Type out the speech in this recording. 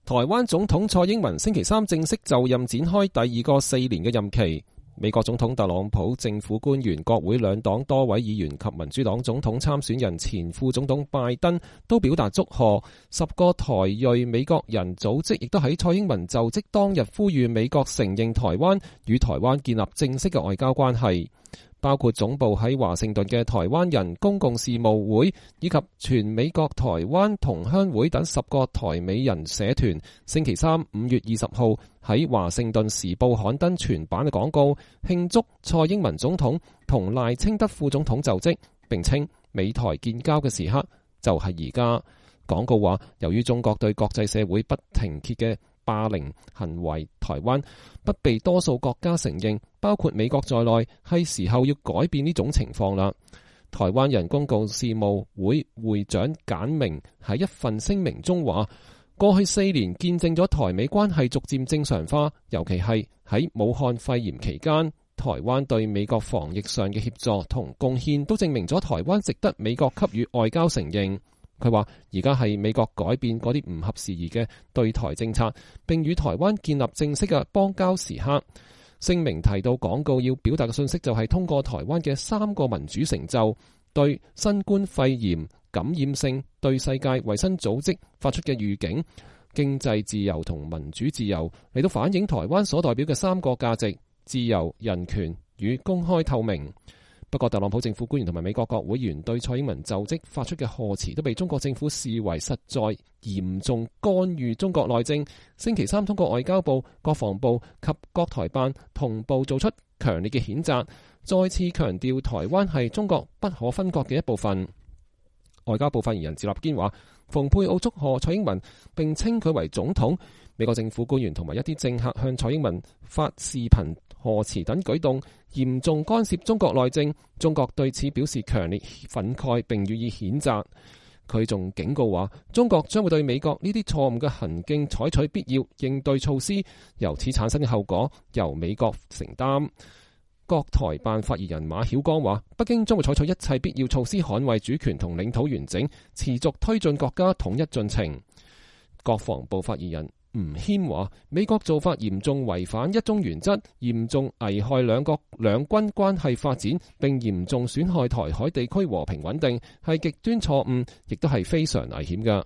台灣總統蔡英文星期三正式就任，展開第二個4年嘅任期。美國總統特朗普、政府官員、國會兩黨多位議員及民主黨總統參選人前副總統拜登都表達祝賀。10個台裔美國人組織亦都喺蔡英文就職當日呼籲美國承認台灣，與台灣建立正式嘅外交關係。包括總部喺華盛頓嘅台灣人公共事務會以及全美國台灣同鄉會等10個台美人社團，星期三5月20號喺華盛頓時報刊登全版嘅廣告，慶祝蔡英文總統同賴清德副總統就職，並稱美台建交嘅時刻就係而家。廣告話，由於中國對國際社會不停歇嘅霸凌行為，台灣不被多數國家承認，包括美國在內，係時候要改變呢種情況啦。台灣人公共事務會會長簡明喺一份聲明中話，過去4年見證咗台美關係逐漸正常化，尤其係喺武漢肺炎期間，台灣對美國防疫上嘅協助同貢獻都證明咗台灣值得美國給予外交承認。佢話而家係美國改變嗰啲唔合時宜嘅對台政策，並與台灣建立正式嘅邦交時刻。聲明提到，廣告要表達嘅信息就係通過台灣嘅3個民主成就，對新冠肺炎感染性對世界衛生組織發出嘅預警，經濟自由同民主自由嚟到反映台灣所代表嘅3個價值：自由、人權與公開透明。不過，特朗普政府官員同埋美國國會議員對蔡英文就職發出嘅賀詞都被中國政府視為實在嚴重干預中國內政。星期三通過外交部、國防部及國台辦同步做出強烈嘅譴責，再次強調台灣係中國不可分割嘅一部分。外交部發言人趙立堅話，蓬佩奧祝賀蔡英文並稱佢為總統。美國政府官員同埋一啲政客向蔡英文發視頻賀詞等舉動，嚴重干涉中國內政，中國對此表示強烈憤慨並予以譴責。佢仲警告話，中國將會對美國呢啲錯誤嘅行徑採取必要應對措施，由此產生嘅後果由美國承擔。國台辦發言人馬曉光話，北京將會採取一切必要措施捍衛主權同領土完整，持續推進國家統一進程。國防部發言人吳謙話，美國做法嚴重違反一中原則，嚴重危害兩國兩軍關係發展，並嚴重損害台海地區和平穩定，係極端錯誤，亦都係非常危險嘅。